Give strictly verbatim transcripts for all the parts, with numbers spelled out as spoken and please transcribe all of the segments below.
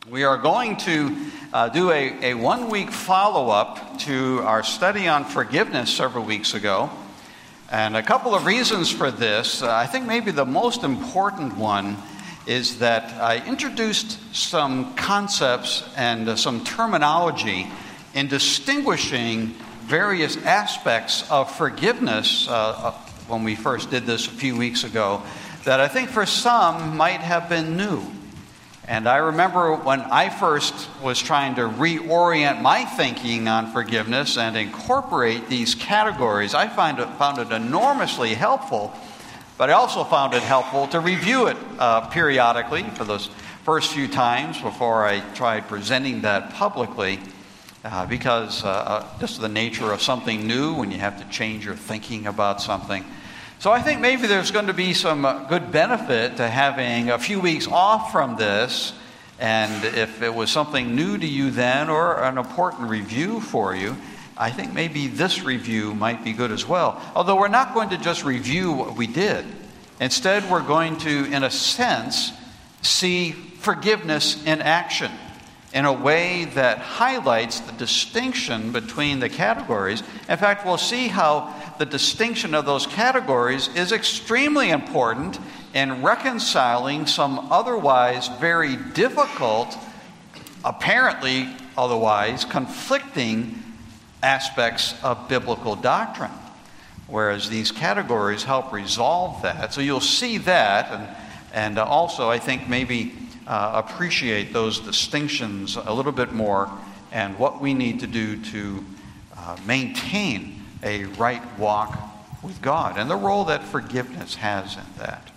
We are going to uh, do a, a one-week follow-up to our study on forgiveness several weeks ago. And a couple of reasons for this. Uh, I think maybe the most important one is that I introduced some concepts and uh, some terminology in distinguishing various aspects of forgiveness uh, when we first did this a few weeks ago that I think for some might have been new. And I remember when I first was trying to reorient my thinking on forgiveness and incorporate these categories, I find it, found it enormously helpful, but I also found it helpful to review it uh, periodically for those first few times before I tried presenting that publicly, uh, because uh, just the nature of something new when you have to change your thinking about something. So I think maybe there's going to be some good benefit to having a few weeks off from this, and if it was something new to you then or an important review for you, I think maybe this review might be good as well. Although we're not going to just review what we did. Instead, we're going to, in a sense, see forgiveness in action in a way that highlights the distinction between the categories. In fact, we'll see how the distinction of those categories is extremely important in reconciling some otherwise very difficult, apparently otherwise conflicting aspects of biblical doctrine, whereas these categories help resolve that. So you'll see that, and, and also I think maybe uh, appreciate those distinctions a little bit more and what we need to do to uh, maintain a right walk with God, and the role that forgiveness has in that.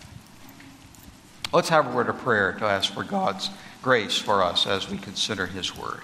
Let's have a word of prayer to ask for God's grace for us as we consider His Word.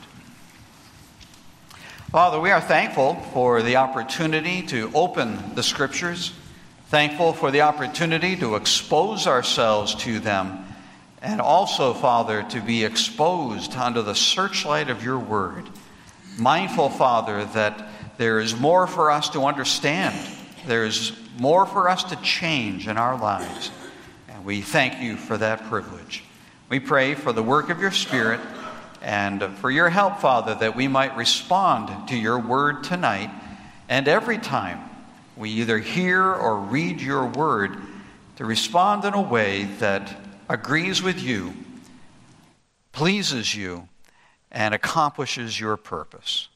Father, we are thankful for the opportunity to open the Scriptures, thankful for the opportunity to expose ourselves to them, and also, Father, to be exposed under the searchlight of your Word. Mindful, Father, that there is more for us to understand. There is more for us to change in our lives. And we thank you for that privilege. We pray for the work of your Spirit and for your help, Father, that we might respond to your word tonight. And every time we either hear or read your word, to respond in a way that agrees with you, pleases you, and accomplishes your purpose.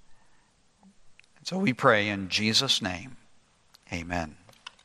So we pray in Jesus' name, amen.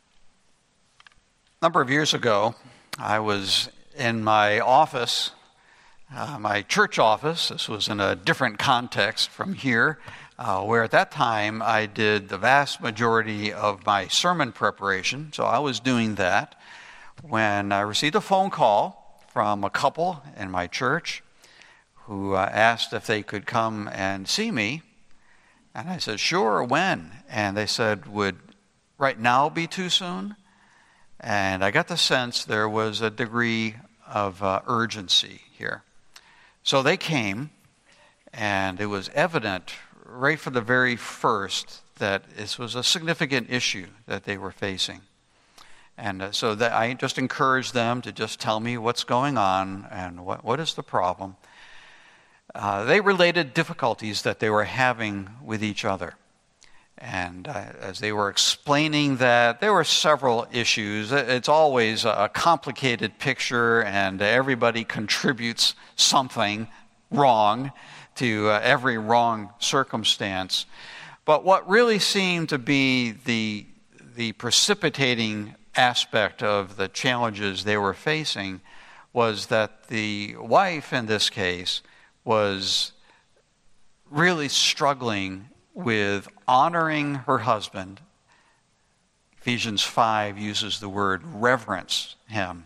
A number of years ago, I was in my office, uh, my church office. This was in a different context from here, uh, where at that time I did the vast majority of my sermon preparation. So I was doing that when I received a phone call from a couple in my church who uh, asked if they could come and see me. And I said, sure, when? And they said, would right now be too soon? And I got the sense there was a degree of uh, urgency here. So they came, and it was evident right from the very first that this was a significant issue that they were facing. And uh, so that I just encouraged them to just tell me what's going on and what what is the problem. Uh, they related difficulties that they were having with each other. And uh, as they were explaining that, there were several issues. It's always a complicated picture, and everybody contributes something wrong to uh, every wrong circumstance. But what really seemed to be the, the precipitating aspect of the challenges they were facing was that the wife, in this case, was really struggling with honoring her husband. Ephesians five uses the word reverence him.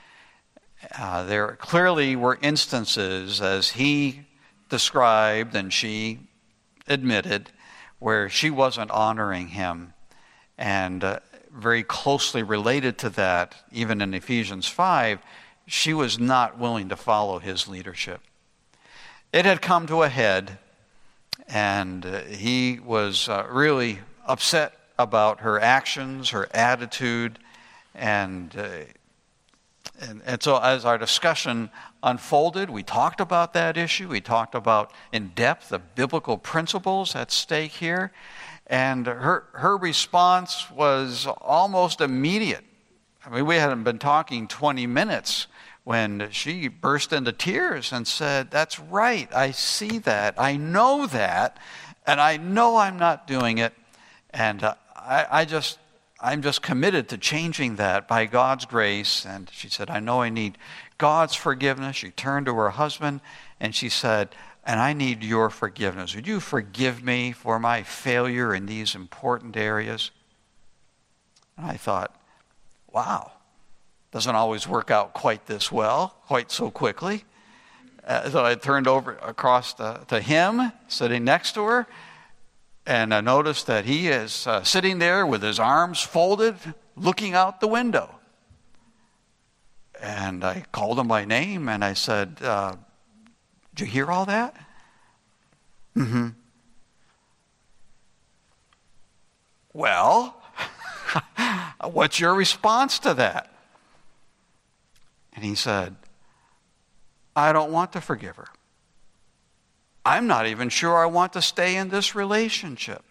Uh, there clearly were instances, as he described and she admitted, where she wasn't honoring him. And uh, very closely related to that, even in Ephesians five, she was not willing to follow his leadership. It had come to a head, and uh, he was uh, really upset about her actions, her attitude, and, uh, and and so as our discussion unfolded. We talked about that issue. We talked about in depth the biblical principles at stake here. And her, her response was almost immediate. I mean, we hadn't been talking twenty minutes when she burst into tears and said, "That's right, I see that, I know that, and I know I'm not doing it, and uh, I, I just, I'm just committed to changing that by God's grace." And she said, "I know I need God's forgiveness." She turned to her husband and she said, "And I need your forgiveness. Would you forgive me for my failure in these important areas?" And I thought, wow, doesn't always work out quite this well, quite so quickly. Uh, so I turned over across to, to him, sitting next to her, and I noticed that he is uh, sitting there with his arms folded, looking out the window. And I called him by name, and I said, uh, "Did you hear all that?" "Mm-hmm." "Well, what's your response to that?" And he said, "I don't want to forgive her. I'm not even sure I want to stay in this relationship."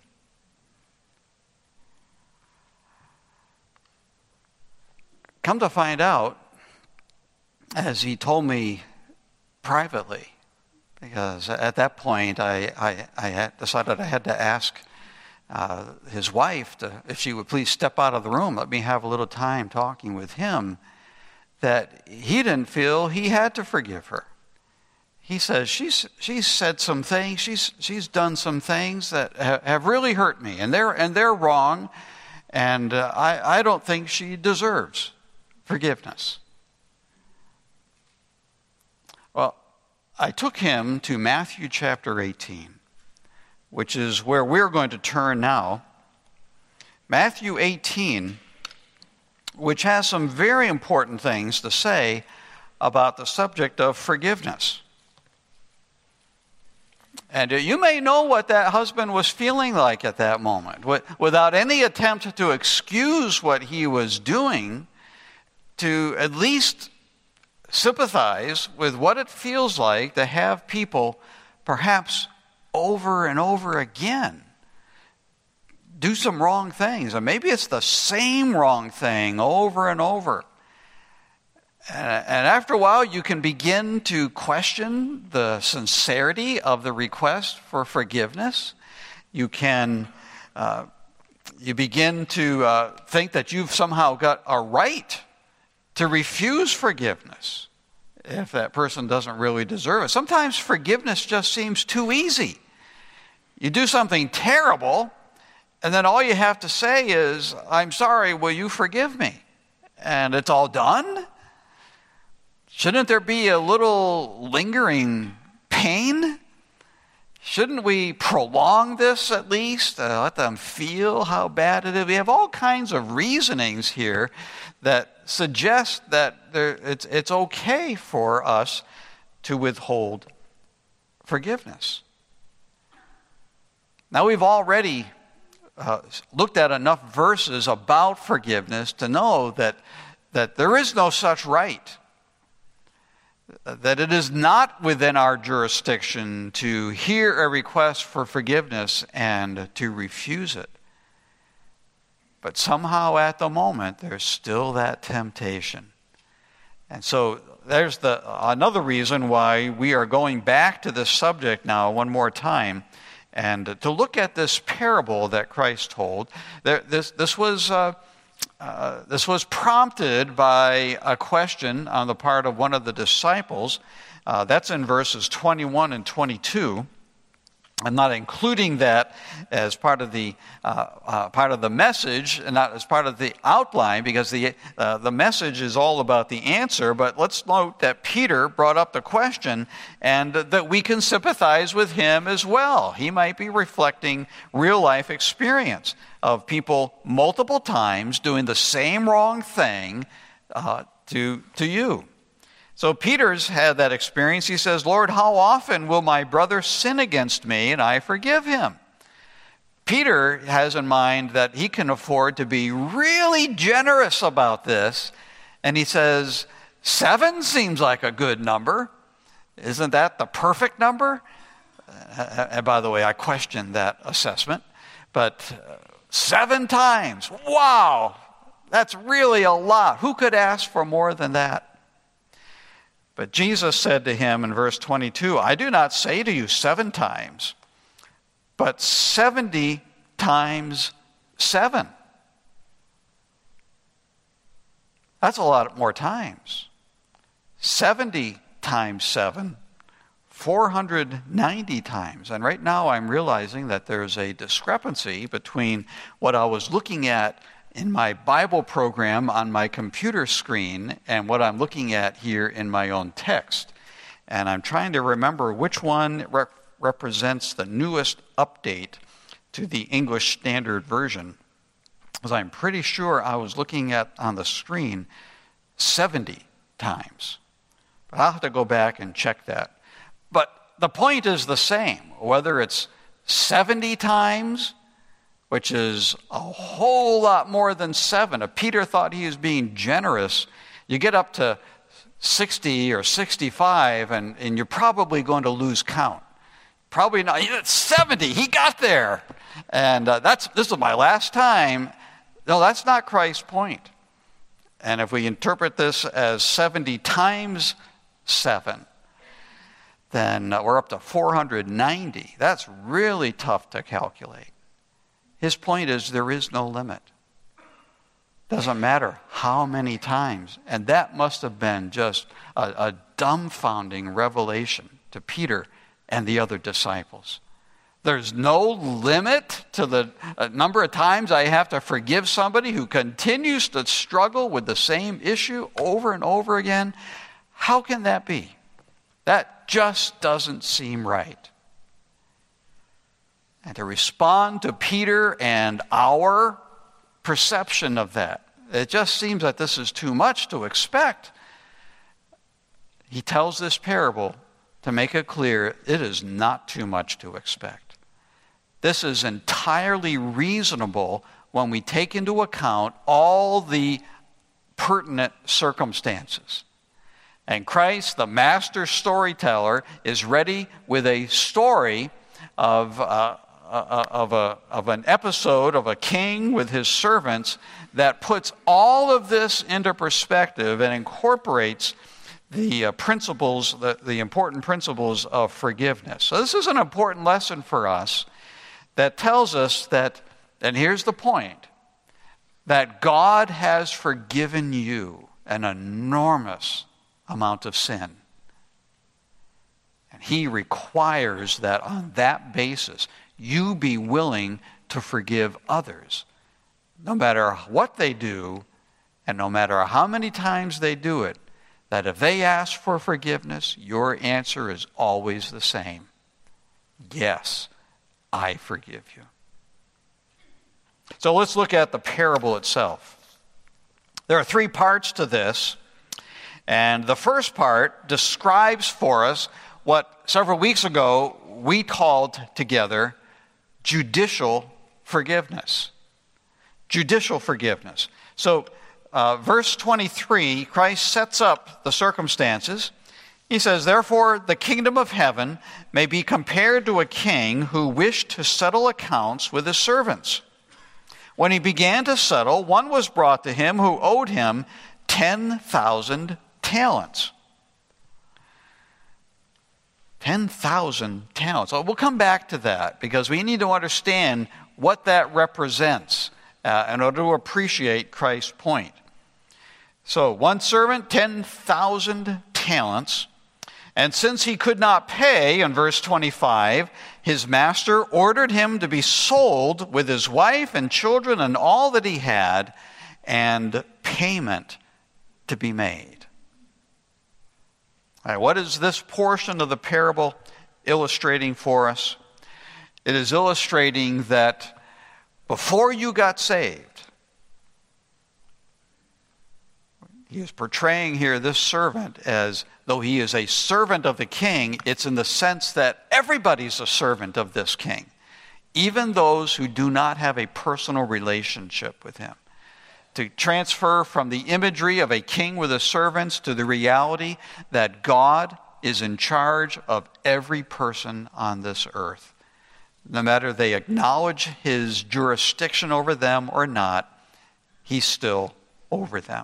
Come to find out, as he told me privately, because at that point I, I, I had decided I had to ask uh, his wife to, if she would please step out of the room, let me have a little time talking with him, that he didn't feel he had to forgive her. He says, she's she's said some things, she's she's done some things that ha- have really hurt me, and they're and they're wrong, and uh, I, I don't think she deserves forgiveness. Well, I took him to Matthew chapter eighteen, which is where we're going to turn now. Matthew eighteen, which has some very important things to say about the subject of forgiveness. And you may know what that husband was feeling like at that moment. Without any attempt to excuse what he was doing, to at least sympathize with what it feels like to have people, perhaps over and over again, do some wrong things. And maybe it's the same wrong thing over and over. And after a while, you can begin to question the sincerity of the request for forgiveness. You can, uh, you begin to uh, think that you've somehow got a right to refuse forgiveness if that person doesn't really deserve it. Sometimes forgiveness just seems too easy. You do something terrible, and then all you have to say is, "I'm sorry, will you forgive me?" And it's all done. Shouldn't there be a little lingering pain? Shouldn't we prolong this at least? Uh, let them feel how bad it is. We have all kinds of reasonings here that suggest that there, it's, it's okay for us to withhold forgiveness. Now, we've already uh, looked at enough verses about forgiveness to know that, that there is no such right, that it is not within our jurisdiction to hear a request for forgiveness and to refuse it. But somehow at the moment, there's still that temptation. And so there's the another reason why we are going back to this subject now one more time, and to look at this parable that Christ told. There, this, this was... Uh, Uh, this was prompted by a question on the part of one of the disciples. Uh, that's in verses twenty-one and twenty-two. I'm not including that as part of the uh, uh, part of the message, and not as part of the outline, because the uh, the message is all about the answer. But let's note that Peter brought up the question, and that we can sympathize with him as well. He might be reflecting real life experience of people multiple times doing the same wrong thing uh, to to you. So Peter's had that experience. He says, "Lord, how often will my brother sin against me and I forgive him?" Peter has in mind that he can afford to be really generous about this. And he says, Seven seems like a good number. Isn't that the perfect number? Uh, and by the way, I questioned that assessment. But uh, seven times, wow, that's really a lot. Who could ask for more than that? But Jesus said to him in verse twenty-two, I do not say to you seven times, but seventy times seven. That's a lot more times. seventy times seven, four hundred ninety times. And right now I'm realizing that there's a discrepancy between what I was looking at in my Bible program on my computer screen and what I'm looking at here in my own text. And I'm trying to remember which one rep- represents the newest update to the English Standard Version, because I'm pretty sure I was looking at on the screen seventy times. But I'll have to go back and check that. But the point is the same, whether it's seventy times, which is a whole lot more than seven. If Peter thought he was being generous, you get up to sixty or sixty-five, and, and you're probably going to lose count. Probably not. It's seventy. He got there. And uh, that's this is my last time. No, that's not Christ's point. And if we interpret this as seventy times seven, then we're up to four hundred ninety. That's really tough to calculate. His point is there is no limit. Doesn't matter how many times. And that must have been just a, a dumbfounding revelation to Peter and the other disciples. There's no limit to the number of times I have to forgive somebody who continues to struggle with the same issue over and over again. How can that be? That just doesn't seem right. And to respond to Peter and our perception of that, it just seems that this is too much to expect. He tells this parable to make it clear it is not too much to expect. This is entirely reasonable when we take into account all the pertinent circumstances. And Christ, the master storyteller, is ready with a story of, uh, uh, of, a, of an episode of a king with his servants that puts all of this into perspective and incorporates the uh, principles, the, the important principles of forgiveness. So this is an important lesson for us that tells us that, and here's the point, that God has forgiven you an enormous amount of sin. And he requires that on that basis, you be willing to forgive others, no matter what they do, and no matter how many times they do it, that if they ask for forgiveness, your answer is always the same. Yes, I forgive you. So let's look at the parable itself. There are three parts to this. And the first part describes for us what several weeks ago we called together judicial forgiveness. Judicial forgiveness. So uh, verse twenty-three, Christ sets up the circumstances. He says, therefore, the kingdom of heaven may be compared to a king who wished to settle accounts with his servants. When he began to settle, one was brought to him who owed him ten thousand talents. ten thousand talents. So we'll come back to that because we need to understand what that represents uh, in order to appreciate Christ's point. So one servant, ten thousand talents. And since he could not pay, in verse twenty-five, his master ordered him to be sold with his wife and children and all that he had, and payment to be made. All right, what is this portion of the parable illustrating for us? It is illustrating that before you got saved, he is portraying here this servant as though he is a servant of the king. It's in the sense that everybody's a servant of this king, even those who do not have a personal relationship with him. to transfer from the imagery of a king with his servants to the reality that God is in charge of every person on this earth. No matter they acknowledge his jurisdiction over them or not, he's still over them.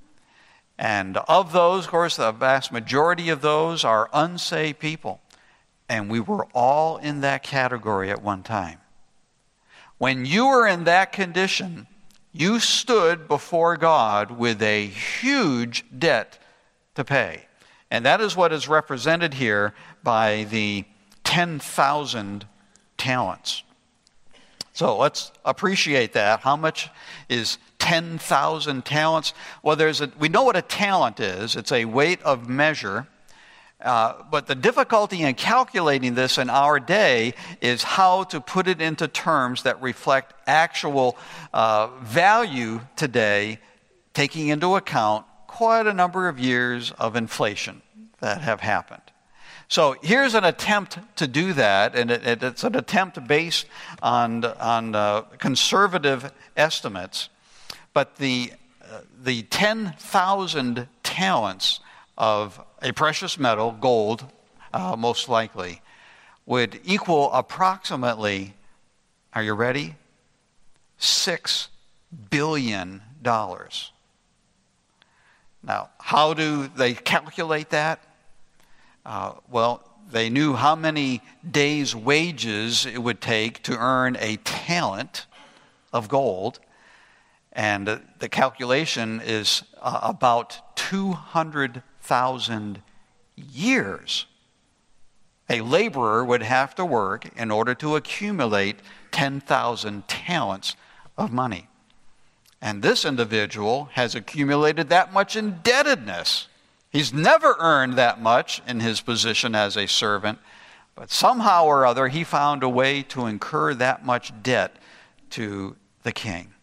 And of those, of course, the vast majority of those are unsaved people. And we were all in that category at one time. When you were in that condition, you stood before God with a huge debt to pay. And that is what is represented here by the ten thousand talents. So let's appreciate that. How much is ten thousand talents? Well, there's a, we know what a talent is. It's a weight of measure. Uh, but the difficulty in calculating this in our day is how to put it into terms that reflect actual uh, value today, taking into account quite a number of years of inflation that have happened. So here's an attempt to do that, and it, it, it's an attempt based on, on uh, conservative estimates. But the, uh, the ten thousand talents of a precious metal, gold, uh, most likely, would equal approximately, are you ready? Six billion dollars. Now, how do they calculate that? Uh, well, they knew how many days' wages it would take to earn a talent of gold. And uh, the calculation is uh, about two hundred thousand years. A laborer would have to work in order to accumulate ten thousand talents of money. And this individual has accumulated that much indebtedness. He's never earned that much in his position as a servant, but somehow or other he found a way to incur that much debt to the king.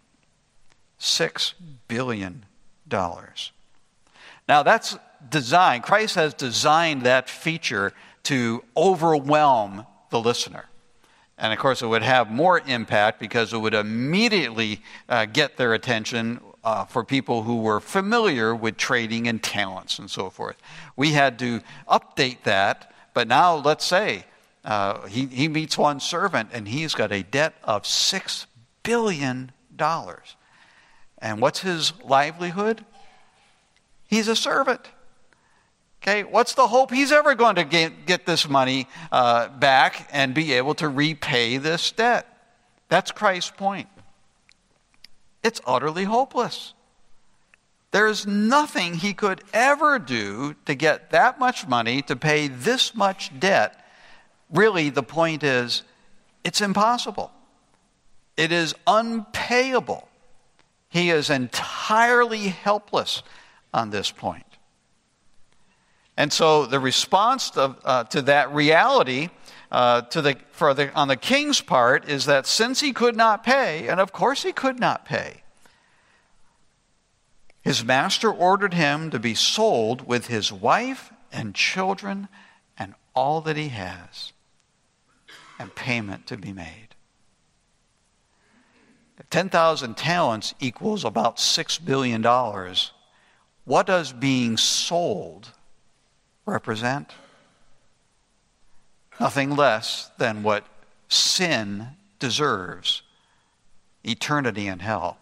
Six billion dollars. Now that's designed, Christ has designed that feature to overwhelm the listener. And of course, it would have more impact because it would immediately uh, get their attention uh, for people who were familiar with trading in talents and so forth. We had to update that, but now let's say uh, he, he meets one servant and he's got a debt of six billion dollars. And what's his livelihood? He's a servant. Okay, what's the hope he's ever going to get, get this money uh, back and be able to repay this debt? That's Christ's point. It's utterly hopeless. There's nothing he could ever do to get that much money to pay this much debt. Really, the point is, it's impossible. It is unpayable. He is entirely helpless on this point. And so the response to, uh, to that reality uh, to the, for the, on the king's part is that since he could not pay, and of course he could not pay, his master ordered him to be sold with his wife and children and all that he has, and payment to be made. If ten thousand talents equals about six billion dollars, what does being sold represent? Nothing less than what sin deserves: eternity in hell.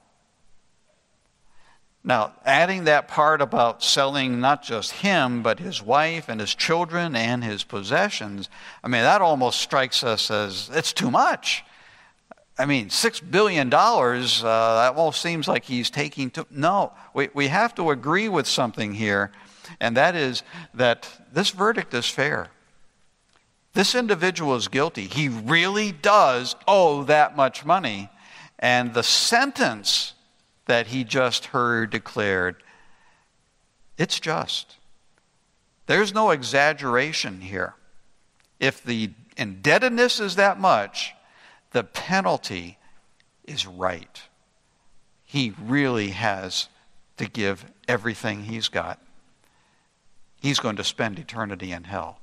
Now, adding that part about selling not just him, but his wife and his children and his possessions, I mean, that almost strikes us as, it's too much. I mean, six billion dollars, uh, that almost seems like he's taking too... No, we, we have to agree with something here, and that is that this verdict is fair. This individual is guilty. He really does owe that much money, and the sentence that he just heard declared, it's just. There's no exaggeration here. If the indebtedness is that much, the penalty is right. He really has to give everything he's got. He's going to spend eternity in hell.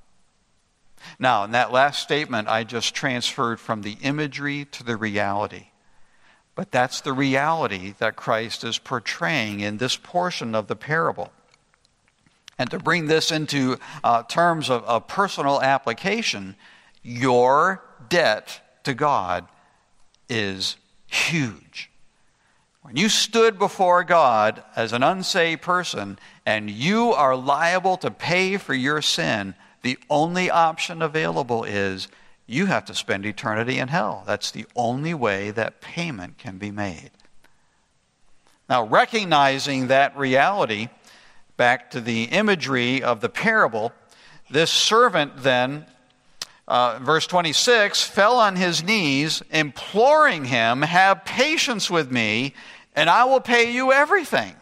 Now, in that last statement, I just transferred from the imagery to the reality. But that's the reality that Christ is portraying in this portion of the parable. And to bring this into uh, terms of, of personal application, your debt to God is huge. When you stood before God as an unsaved person and you are liable to pay for your sin, the only option available is you have to spend eternity in hell. That's the only way that payment can be made. Now, recognizing that reality, back to the imagery of the parable, this servant then, uh, verse twenty-six, fell on his knees, imploring him, "Have patience with me, and I will pay you everything."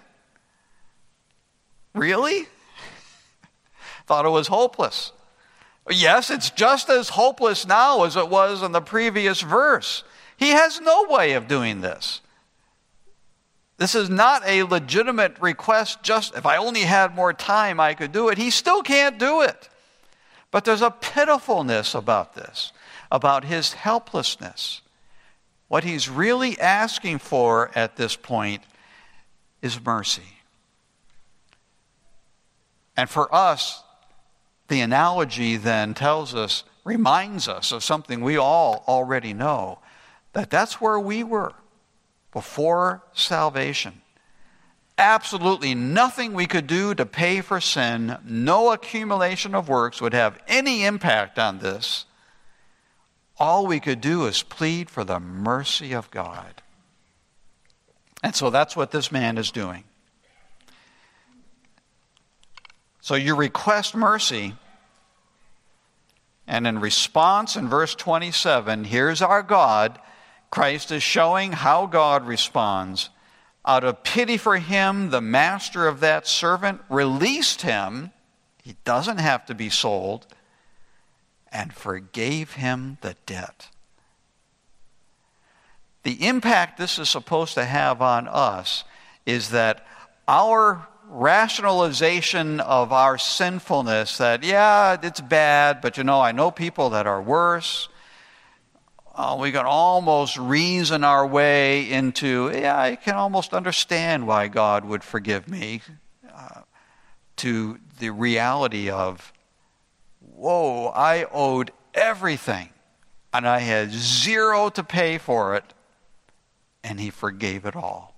Really? Thought it was hopeless. Yes, it's just as hopeless now as it was in the previous verse. He has no way of doing this. This is not a legitimate request, just if I only had more time I could do it. He still can't do it. But there's a pitifulness about this, about his helplessness. What he's really asking for at this point is mercy. And for us, the analogy then tells us, reminds us of something we all already know, that that's where we were before salvation. Absolutely nothing we could do to pay for sin, no accumulation of works would have any impact on this. All we could do is plead for the mercy of God. And so that's what this man is doing. So you request mercy, and in response, in verse twenty-seven, here's our God. Christ is showing how God responds. Out of pity for him, the master of that servant released him. He doesn't have to be sold. And forgave him the debt. The impact this is supposed to have on us is that our rationalization of our sinfulness, that, yeah, it's bad, but you know, I know people that are worse. Uh, we can almost reason our way into, yeah, I can almost understand why God would forgive me, uh, to the reality of, whoa, I owed everything, and I had zero to pay for it, and he forgave it all.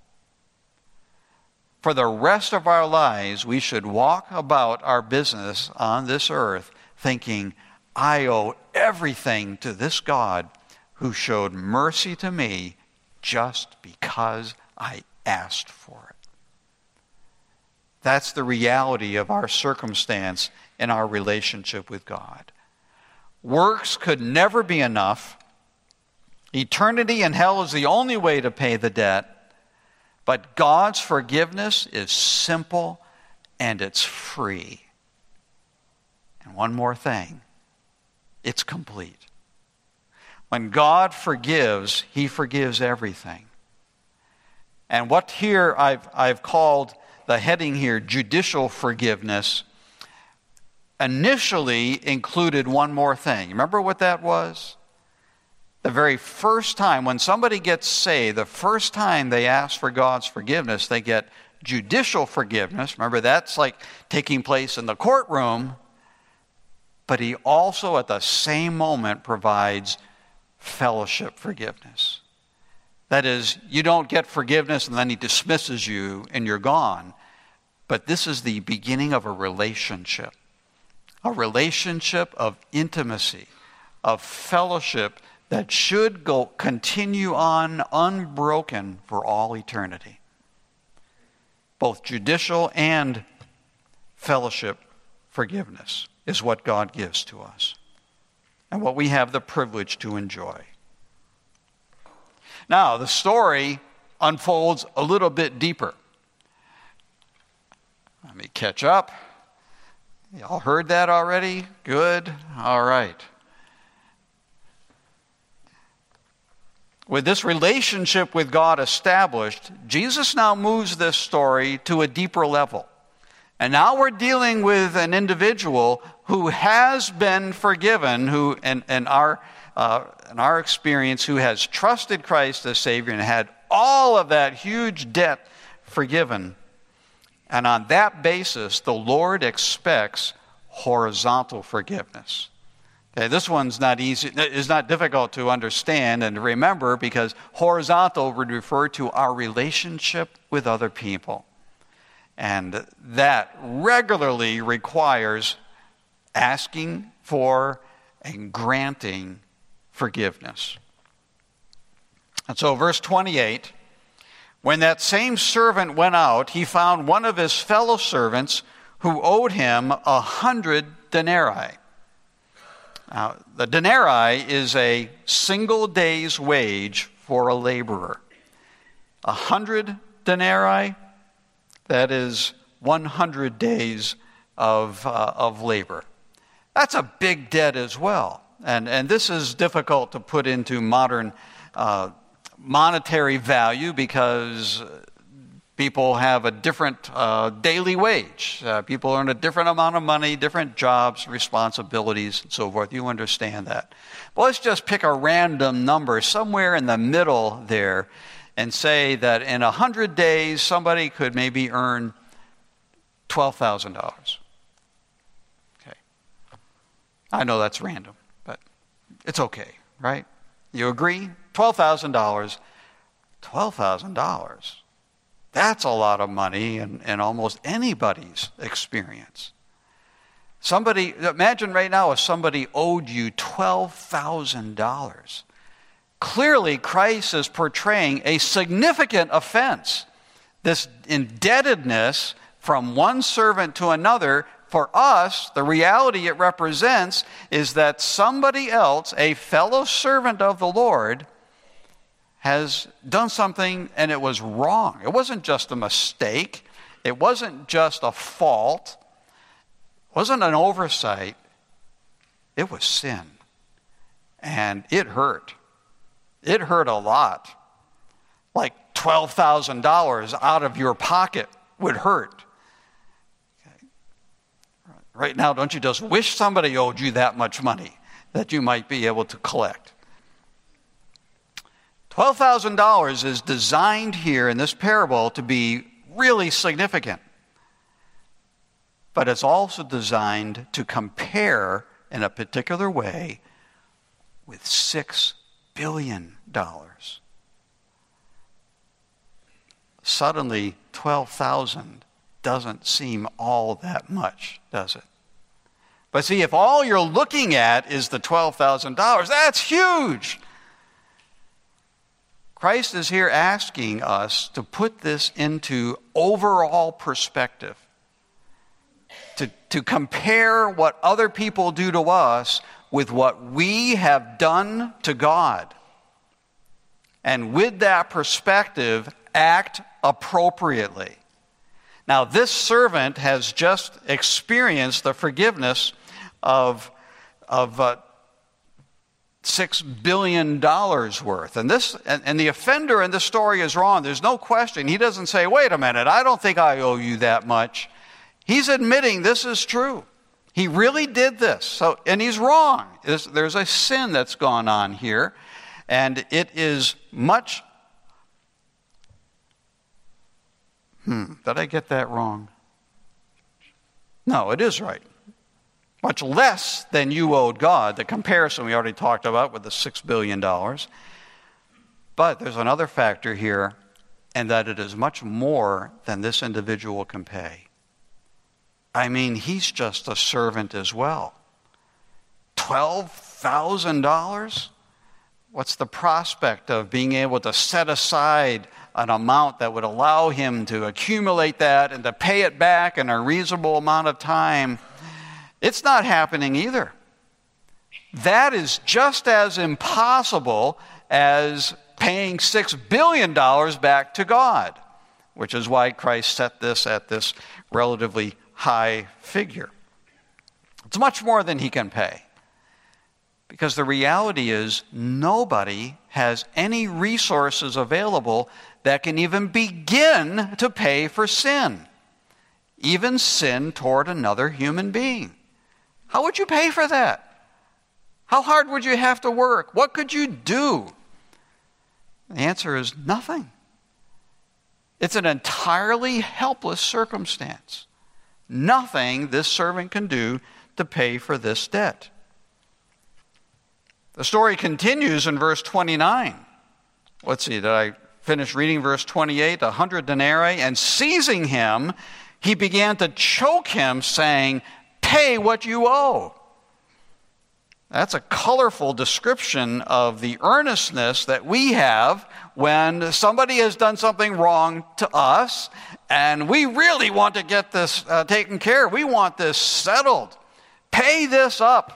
For the rest of our lives, we should walk about our business on this earth thinking, I owe everything to this God who showed mercy to me just because I asked for it. That's the reality of our circumstance in our relationship with God. Works could never be enough. Eternity in hell is the only way to pay the debt. But God's forgiveness is simple and it's free. And one more thing, it's complete. When God forgives, he forgives everything. And what here I've, I've called the heading here, judicial forgiveness, initially included one more thing. Remember what that was? The very first time, when somebody gets saved, the first time they ask for God's forgiveness, they get judicial forgiveness. Remember, that's like taking place in the courtroom. But he also, at the same moment, provides fellowship forgiveness. That is, you don't get forgiveness and then he dismisses you and you're gone. But this is the beginning of a relationship. A relationship of intimacy, of fellowship that should go continue on unbroken for all eternity. Both judicial and fellowship forgiveness is what God gives to us and what we have the privilege to enjoy. Now, the story unfolds a little bit deeper. Let me catch up. Y'all heard that already? Good. All right. With this relationship with God established, Jesus now moves this story to a deeper level. And now we're dealing with an individual who has been forgiven, who, in, in, our, uh, in our experience, who has trusted Christ as Savior and had all of that huge debt forgiven. And on that basis, the Lord expects horizontal forgiveness. Okay, this one's not easy, is not difficult to understand and to remember, because horizontal would refer to our relationship with other people. And that regularly requires asking for and granting forgiveness. And so verse twenty-eight, when that same servant went out, he found one of his fellow servants who owed him a hundred denarii. Now, the denarii is a single day's wage for a laborer. A hundred denarii, that is one hundred days of, uh, of labor. That's a big debt as well. And, and this is difficult to put into modern uh, monetary value, because people have a different uh, daily wage. Uh, people earn a different amount of money, different jobs, responsibilities, and so forth. You understand that. But let's just pick a random number somewhere in the middle there and say that in one hundred days, somebody could maybe earn twelve thousand dollars. Okay. I know that's random, but it's okay, right? You agree? twelve thousand dollars. twelve thousand dollars. That's a lot of money in, in almost anybody's experience. Somebody, imagine right now if somebody owed you twelve thousand dollars. Clearly, Christ is portraying a significant offense. This indebtedness from one servant to another, for us, the reality it represents is that somebody else, a fellow servant of the Lord, has done something and it was wrong. It wasn't just a mistake. It wasn't just a fault. It wasn't an oversight. It was sin. And it hurt. It hurt a lot. Like twelve thousand dollars out of your pocket would hurt. Okay. Right now, don't you just wish somebody owed you that much money that you might be able to collect? twelve thousand dollars is designed here in this parable to be really significant. But it's also designed to compare in a particular way with six billion dollars. Suddenly, twelve thousand doesn't seem all that much, does it? But see, if all you're looking at is the twelve thousand dollars, that's huge. Christ is here asking us to put this into overall perspective, to, to compare what other people do to us with what we have done to God. And with that perspective, act appropriately. Now, this servant has just experienced the forgiveness of, of uh, six billion dollars worth. And this and, and the offender in this story is wrong. There's no question. He doesn't say, wait a minute, I don't think I owe you that much. He's admitting this is true. He really did this. So, and he's wrong. There's, there's a sin that's gone on here. And it is much... Hmm, did I get that wrong? No, it is right. Much less than you owed God. The comparison we already talked about with the six billion dollars. But there's another factor here, and that it is much more than this individual can pay. I mean, he's just a servant as well. twelve thousand dollars? What's the prospect of being able to set aside an amount that would allow him to accumulate that and to pay it back in a reasonable amount of time? It's not happening either. That is just as impossible as paying six billion dollars back to God, which is why Christ set this at this relatively high figure. It's much more than he can pay. Because the reality is nobody has any resources available that can even begin to pay for sin. Even sin toward another human being. How would you pay for that? How hard would you have to work? What could you do? The answer is nothing. It's an entirely helpless circumstance. Nothing this servant can do to pay for this debt. The story continues in verse twenty-nine. Let's see, did I finish reading verse twenty-eight? A hundred denarii, and seizing him, he began to choke him, saying, "Pay what you owe." That's a colorful description of the earnestness that we have when somebody has done something wrong to us, and we really want to get this uh, taken care of. We want this settled. Pay this up.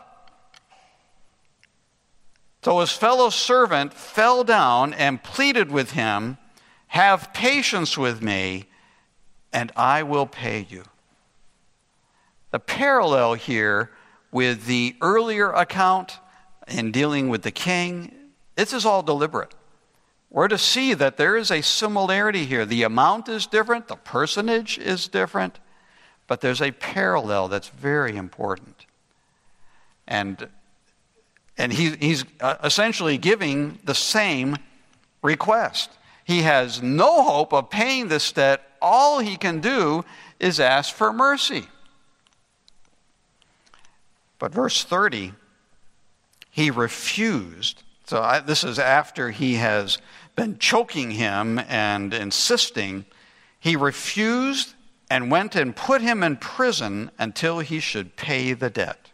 So his fellow servant fell down and pleaded with him, "Have patience with me, and I will pay you." The parallel here with the earlier account in dealing with the king, this is all deliberate. We're to see that there is a similarity here. The amount is different, the personage is different, but there's a parallel that's very important. And And he, he's essentially giving the same request. He has no hope of paying this debt. All he can do is ask for mercy. But verse thirty, he refused. So I, this is after he has been choking him and insisting. He refused and went and put him in prison until he should pay the debt.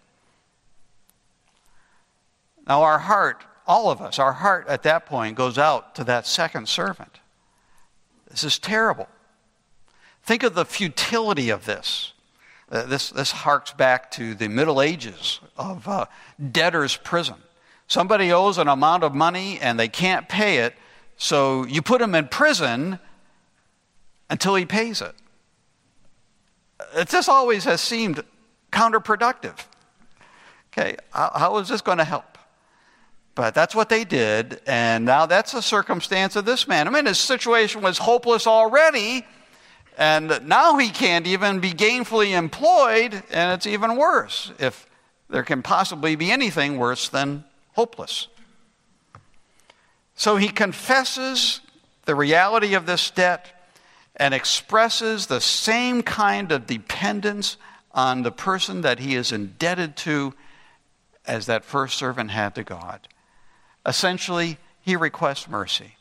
Now our heart, all of us, our heart at that point goes out to that second servant. This is terrible. Think of the futility of this. Uh, this, this harks back to the Middle Ages of uh, debtor's prison. Somebody owes an amount of money and they can't pay it, so you put him in prison until he pays it. It just always has seemed counterproductive. Okay, how, how is this going to help? But that's what they did, and now that's the circumstance of this man. I mean, his situation was hopeless already, and now he can't even be gainfully employed, and it's even worse, if there can possibly be anything worse than hopeless. So he confesses the reality of this debt and expresses the same kind of dependence on the person that he is indebted to as that first servant had to God. Essentially, he requests mercy.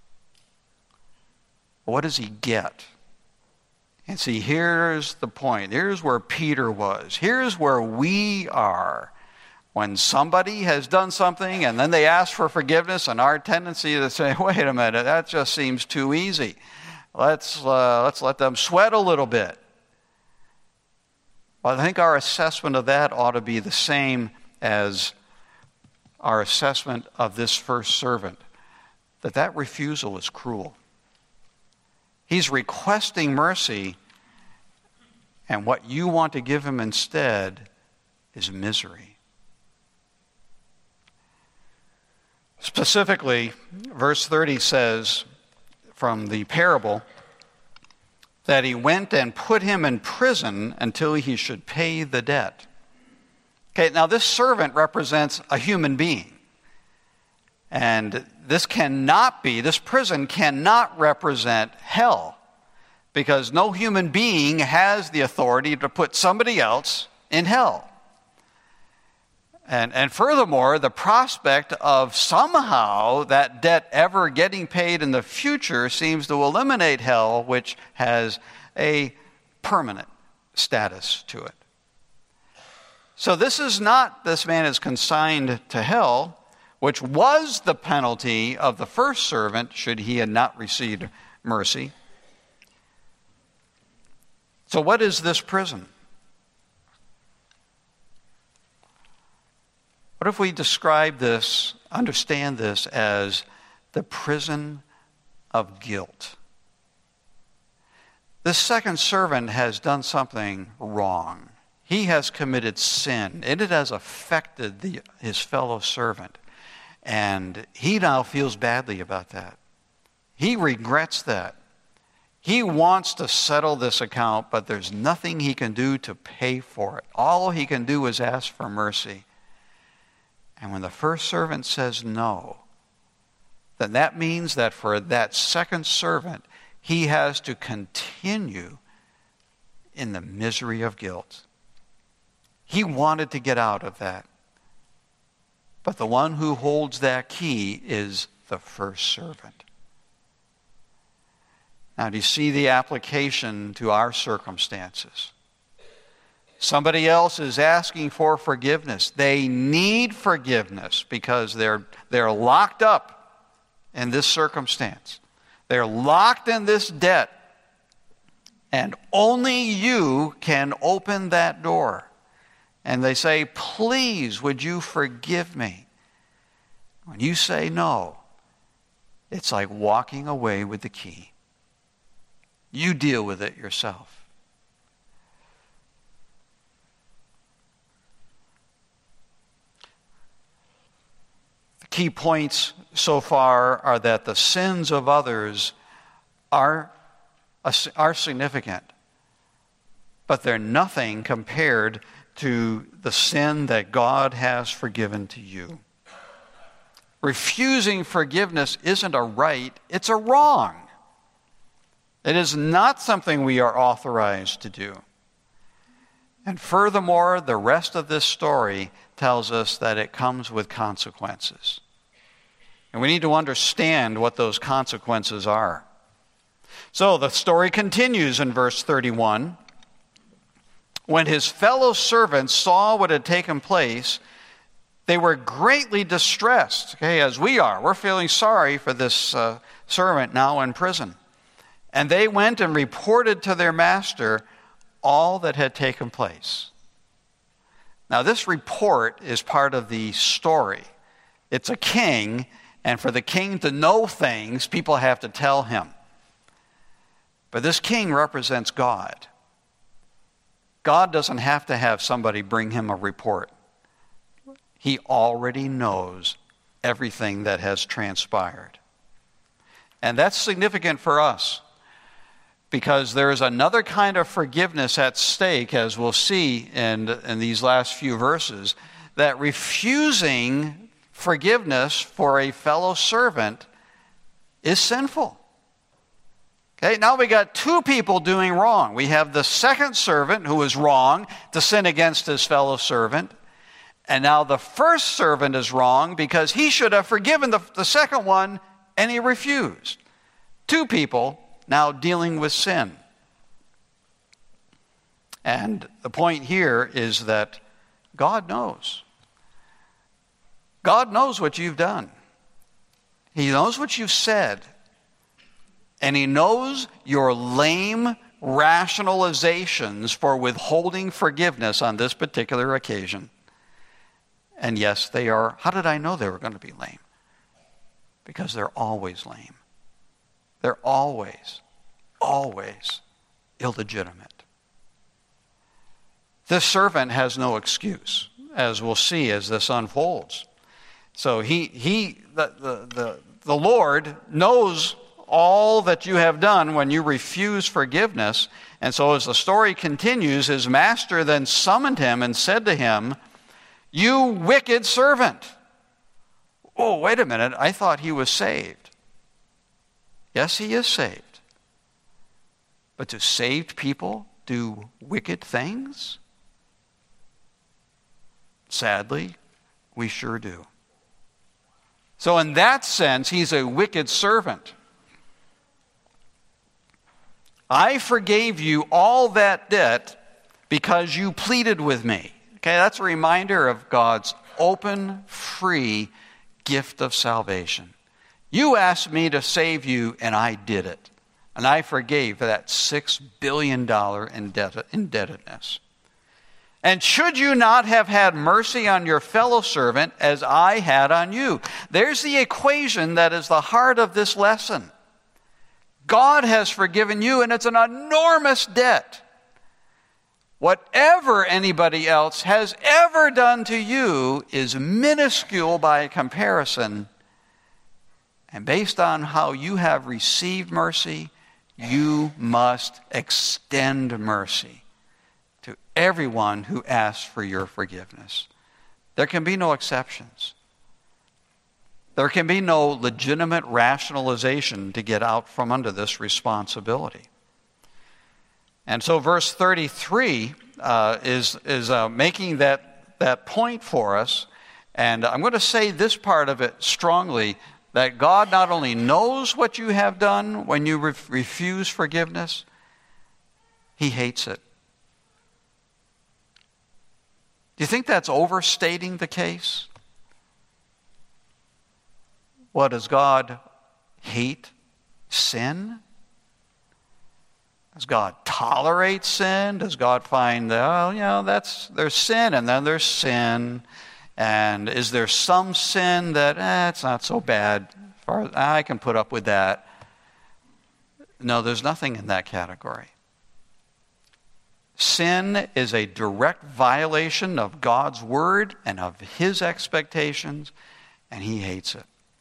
What does he get? And see, here's the point. Here's where Peter was. Here's where we are. When somebody has done something and then they ask for forgiveness, and our tendency is to say, wait a minute, that just seems too easy. Let's, uh, let's let them sweat a little bit. Well, I think our assessment of that ought to be the same as our assessment of this first servant, that that refusal is cruel. He's requesting mercy, and what you want to give him instead is misery. Specifically, verse thirty says from the parable that he went and put him in prison until he should pay the debt. Okay, now this servant represents a human being. And this cannot be, this prison cannot represent hell, because no human being has the authority to put somebody else in hell. And, and furthermore, the prospect of somehow that debt ever getting paid in the future seems to eliminate hell, which has a permanent status to it. So this is not, this man is consigned to hell, which was the penalty of the first servant should he had not received mercy. So what is this prison? What if we describe this, understand this as the prison of guilt? This second servant has done something wrong. He has committed sin, and it has affected the, his fellow servant. And he now feels badly about that. He regrets that. He wants to settle this account, but there's nothing he can do to pay for it. All he can do is ask for mercy. And when the first servant says no, then that means that for that second servant, he has to continue in the misery of guilt. He wanted to get out of that. But the one who holds that key is the first servant. Now, do you see the application to our circumstances? Somebody else is asking for forgiveness. They need forgiveness because they're, they're locked up in this circumstance. They're locked in this debt. And only you can open that door. And they say, please, would you forgive me? When you say no, it's like walking away with the key. You deal with it yourself. The key points so far are that the sins of others are, are significant, but they're nothing compared to the sin that God has forgiven to you. Refusing forgiveness isn't a right, it's a wrong. It is not something we are authorized to do. And furthermore, the rest of this story tells us that it comes with consequences. And we need to understand what those consequences are. So the story continues in verse thirty-one. When his fellow servants saw what had taken place, they were greatly distressed, okay, as we are. We're feeling sorry for this uh, servant now in prison. And they went and reported to their master all that had taken place. Now, this report is part of the story. It's a king, and for the king to know things, people have to tell him. But this king represents God. God doesn't have to have somebody bring him a report. He already knows everything that has transpired. And that's significant for us, because there is another kind of forgiveness at stake, as we'll see in, in these last few verses, that refusing forgiveness for a fellow servant is sinful. Okay, now we got two people doing wrong. We have the second servant who is wrong to sin against his fellow servant. And now the first servant is wrong because he should have forgiven the, the second one and he refused. Two people now dealing with sin. And the point here is that God knows. God knows what you've done. He knows what you've said. And he knows your lame rationalizations for withholding forgiveness on this particular occasion. And yes, they are. How did I know they were going to be lame? Because they're always lame. They're always, always illegitimate. This servant has no excuse, as we'll see as this unfolds. So he, he, the, the, the, the Lord knows all that you have done when you refuse forgiveness. And so as the story continues, his master then summoned him and said to him, "You wicked servant." Oh, wait a minute. I thought he was saved. Yes, he is saved. But do saved people do wicked things? Sadly, we sure do. So in that sense, he's a wicked servant. I forgave you all that debt because you pleaded with me. Okay, that's a reminder of God's open, free gift of salvation. You asked me to save you, and I did it. And I forgave that six billion dollars indebtedness. And should you not have had mercy on your fellow servant as I had on you? There's the equation that is the heart of this lesson. God has forgiven you, and it's an enormous debt. Whatever anybody else has ever done to you is minuscule by comparison. And based on how you have received mercy, you must extend mercy to everyone who asks for your forgiveness. There can be no exceptions. There can be no legitimate rationalization to get out from under this responsibility. And so verse thirty-three uh, is, is uh, making that, that point for us. And I'm going to say this part of it strongly, that God not only knows what you have done when you re- refuse forgiveness, He hates it. Do you think that's overstating the case? What, does God hate sin? Does God tolerate sin? Does God find that, well, you know, that's, there's sin and then there's sin. And is there some sin that, eh, it's not so bad, as far as I can put up with that? No, there's nothing in that category. Sin is a direct violation of God's word and of His expectations, and He hates it.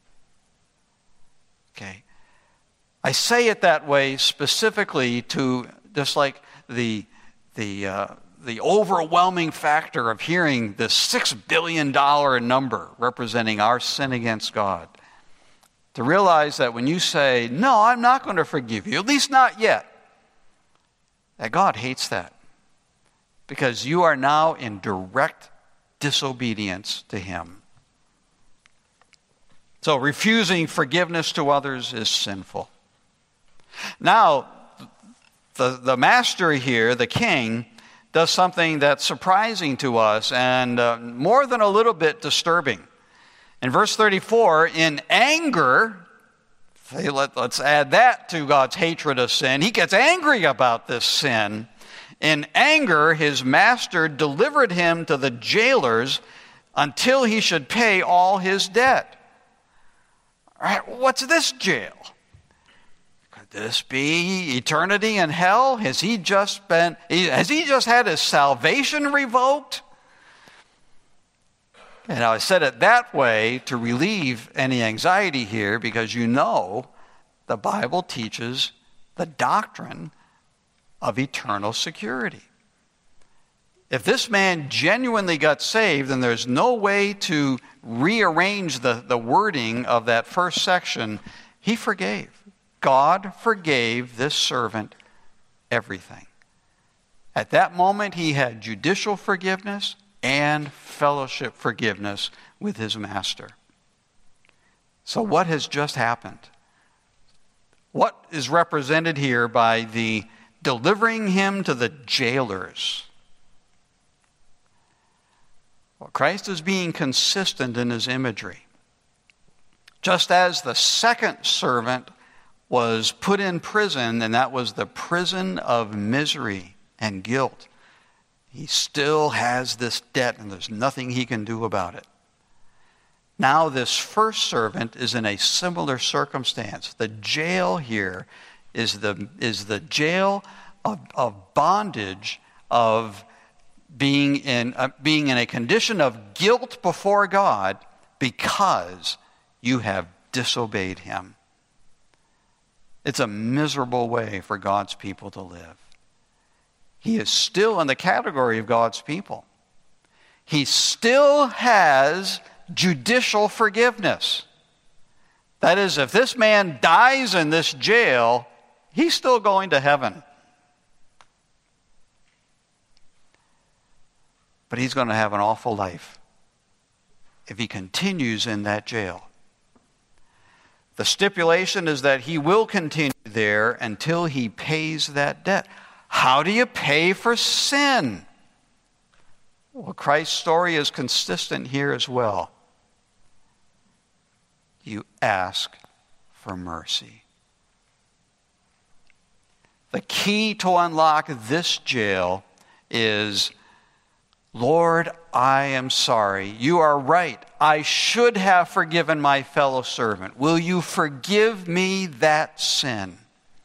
Okay. I say it that way specifically to just like the the uh, the overwhelming factor of hearing the six billion dollar number representing our sin against God. To realize that when you say, no, I'm not going to forgive you, at least not yet, that God hates that. Because you are now in direct disobedience to Him. So refusing forgiveness to others is sinful. Now, the, the master here, the king, does something that's surprising to us and uh, more than a little bit disturbing. In verse thirty-four, in anger, let, let's add that to God's hatred of sin. He gets angry about this sin. In anger, his master delivered him to the jailers until he should pay all his debt. All right, what's this jail? Could this be eternity in hell? Has he just been, has he just had his salvation revoked? And I said it that way to relieve any anxiety here, because you know the Bible teaches the doctrine of eternal security. If this man genuinely got saved, then there's no way to rearrange the, the wording of that first section. He forgave. God forgave this servant everything. At that moment, he had judicial forgiveness and fellowship forgiveness with his master. So what has just happened? What is represented here by the delivering him to the jailers? Well, Christ is being consistent in his imagery. Just as the second servant was put in prison, and that was the prison of misery and guilt, he still has this debt, and there's nothing he can do about it. Now this first servant is in a similar circumstance. The jail here is the, is the jail of, of bondage, of being in, uh, being in a condition of guilt before God because you have disobeyed him. It's a miserable way for God's people to live. He is still in the category of God's people. He still has judicial forgiveness. That is, if this man dies in this jail, he's still going to heaven. But he's going to have an awful life if he continues in that jail. The stipulation is that he will continue there until he pays that debt. How do you pay for sin? Well, Christ's story is consistent here as well. You ask for mercy. The key to unlock this jail is, Lord, I am sorry. You are right. I should have forgiven my fellow servant. Will you forgive me that sin?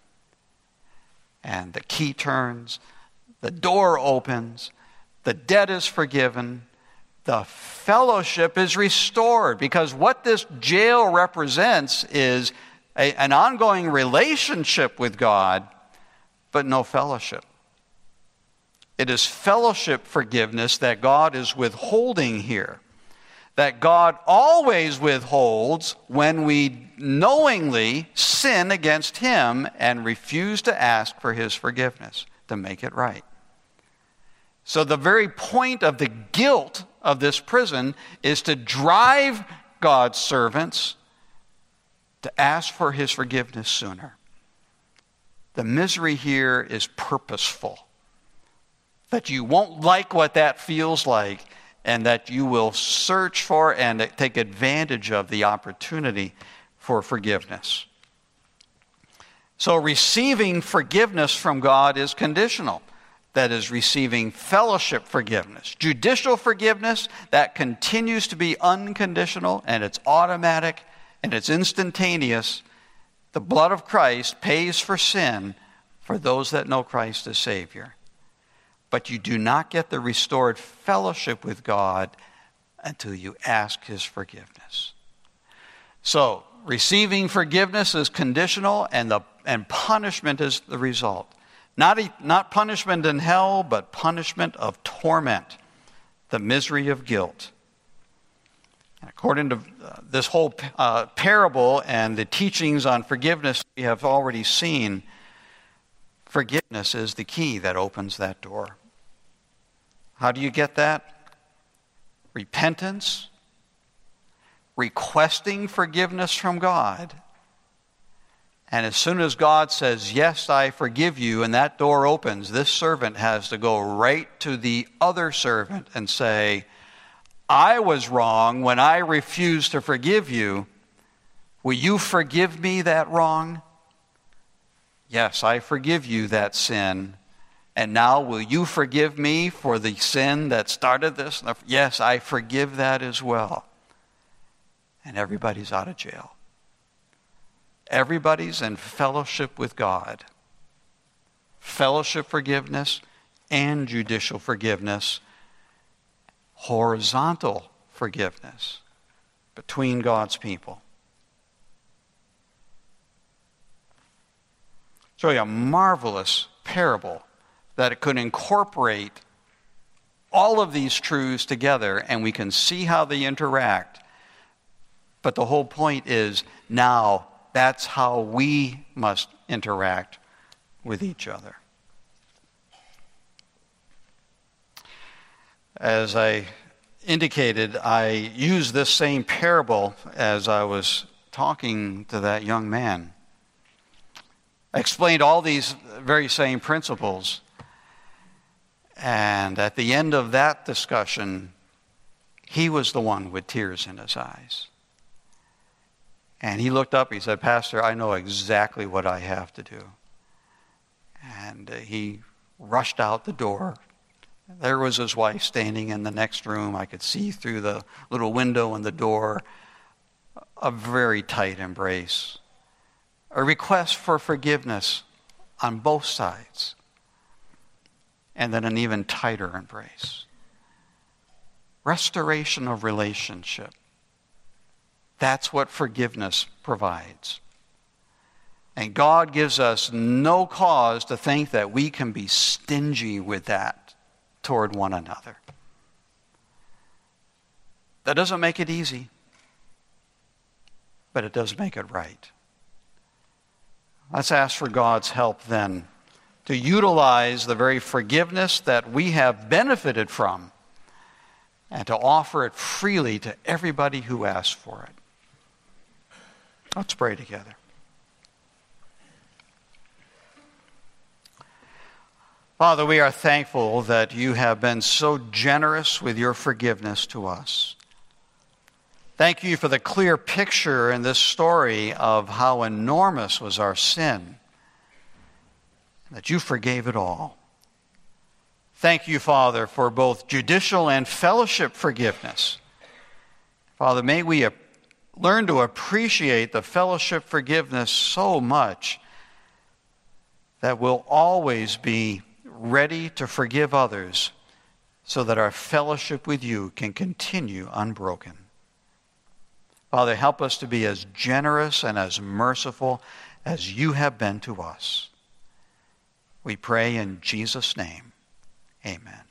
And the key turns, the door opens, the debt is forgiven, the fellowship is restored. Because what this jail represents is a, an ongoing relationship with God, but no fellowship. It is fellowship forgiveness that God is withholding here. that God always withholds when we knowingly sin against him and refuse to ask for his forgiveness to make it right. So the very point of the guilt of this prison is to drive God's servants to ask for his forgiveness sooner. The misery here is purposeful. That you won't like what that feels like, and that you will search for and take advantage of the opportunity for forgiveness. So receiving forgiveness from God is conditional. That is, receiving fellowship forgiveness. Judicial forgiveness, that continues to be unconditional, and it's automatic, and it's instantaneous. The blood of Christ pays for sin for those that know Christ as Savior. But you do not get the restored fellowship with God until you ask his forgiveness. So, receiving forgiveness is conditional, and the and punishment is the result. Not, a, not punishment in hell, but punishment of torment, the misery of guilt. And according to uh, this whole uh, parable and the teachings on forgiveness we have already seen, forgiveness is the key that opens that door. How do you get that? Repentance, requesting forgiveness from God. And as soon as God says, yes, I forgive you, and that door opens, this servant has to go right to the other servant and say, I was wrong when I refused to forgive you. Will you forgive me that wrong? Yes, I forgive you that sin. And now will you forgive me for the sin that started this? Yes, I forgive that as well. And everybody's out of jail. Everybody's in fellowship with God. Fellowship forgiveness and judicial forgiveness. Horizontal forgiveness between God's people. It's really a marvelous parable that it could incorporate all of these truths together, and we can see how they interact. But the whole point is, now that's how we must interact with each other. As I indicated, I used this same parable as I was talking to that young man. I explained all these very same principles. And at the end of that discussion, he was the one with tears in his eyes. And he looked up, he said, Pastor, I know exactly what I have to do. And uh, he rushed out the door. There was his wife standing in the next room. I could see through the little window in the door a very tight embrace. A request for forgiveness on both sides. And then an even tighter embrace. Restoration of relationship. That's what forgiveness provides. And God gives us no cause to think that we can be stingy with that toward one another. That doesn't make it easy, but it does make it right. Let's ask for God's help then to utilize the very forgiveness that we have benefited from and to offer it freely to everybody who asks for it. Let's pray together. Father, we are thankful that you have been so generous with your forgiveness to us. Thank you for the clear picture in this story of how enormous was our sin, that you forgave it all. Thank you, Father, for both judicial and fellowship forgiveness. Father, may we learn to appreciate the fellowship forgiveness so much that we'll always be ready to forgive others so that our fellowship with you can continue unbroken. Father, help us to be as generous and as merciful as you have been to us. We pray in Jesus' name. Amen.